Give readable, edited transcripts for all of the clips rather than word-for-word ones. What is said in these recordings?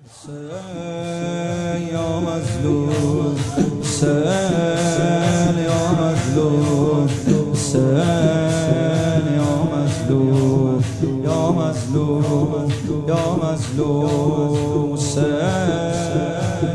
یا مظلوم حسین یا مظلوم حسین یا مظلوم یا مظلوم یا مظلوم حسین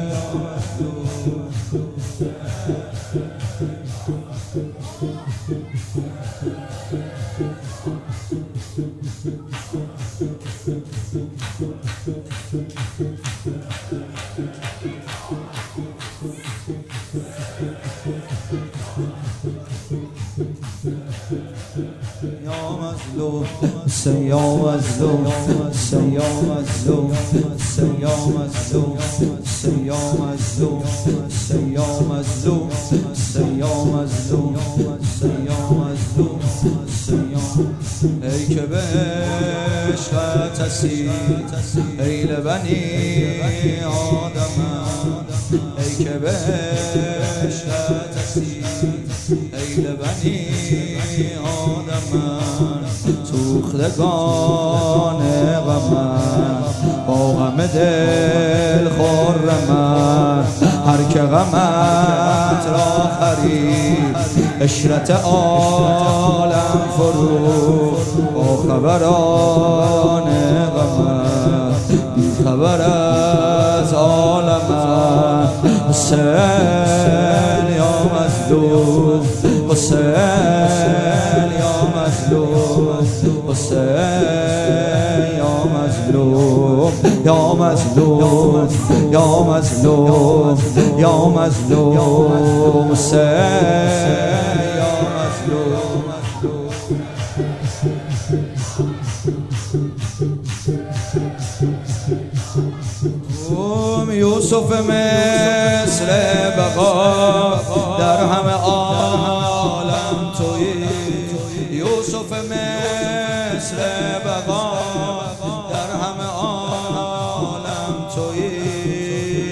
یا مظلوم یا مظلوم یا مظلوم یا مظلوم یا مظلوم یا مظلوم یا مظلوم یا مظلوم ای که به عشقت هستی ای لبنی آدم ای که به عشقت هستی ای لبنی آدم سوختگان غمم با غم دل خرمم هر که غمت را خرید عشرت عالم فروخت با خبران غمم بی خبر از عالمم حسین یا مظلوم حسین یا مظلوم حسین یا مظلوم یا مظلوم یا مظلوم یا مظلوم حسین یا مظلوم یوسف مثل بقا در همه عالم تویی یوسف مثل بقا در همه عالم تویی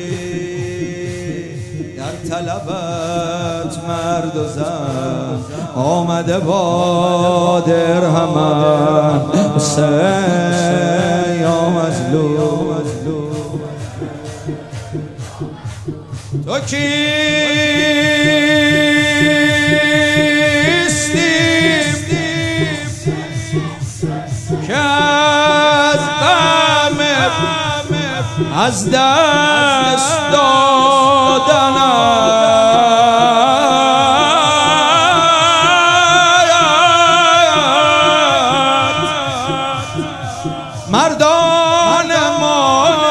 در طلبت مرد و زن آمده با درهمن حسین یا مظلوم تو کیستی که از غم از دست دادنت مردان ما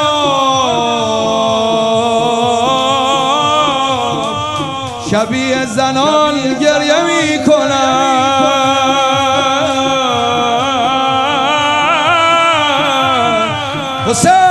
شبیه زنان گریه می کنند حسین